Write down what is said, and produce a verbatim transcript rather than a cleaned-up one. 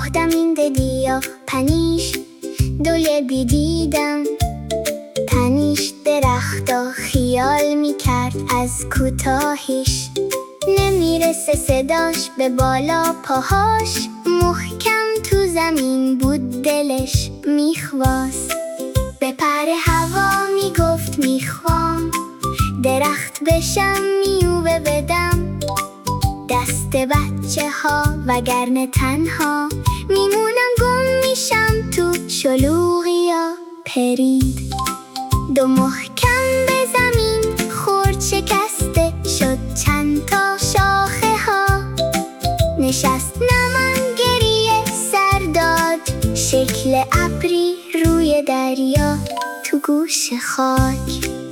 پختم این ددیا پنیش دوله بیدیدم تنیش درختا خیال میکرد از کوتاهیش نمیرسه صداش به بالا پاهاش محکم تو زمین بود دلش میخواست به پر هوا میگفت میخوام درخت بشم میوه بدم دست بچه ها وگرنه تنها میمونم گم میشم تو شلوغیا پرید دو محکم به زمین خورد شکسته شد چند تا شاخه ها نشست نمن گریه سر داد شکل ابری روی دریا تو گوش خاک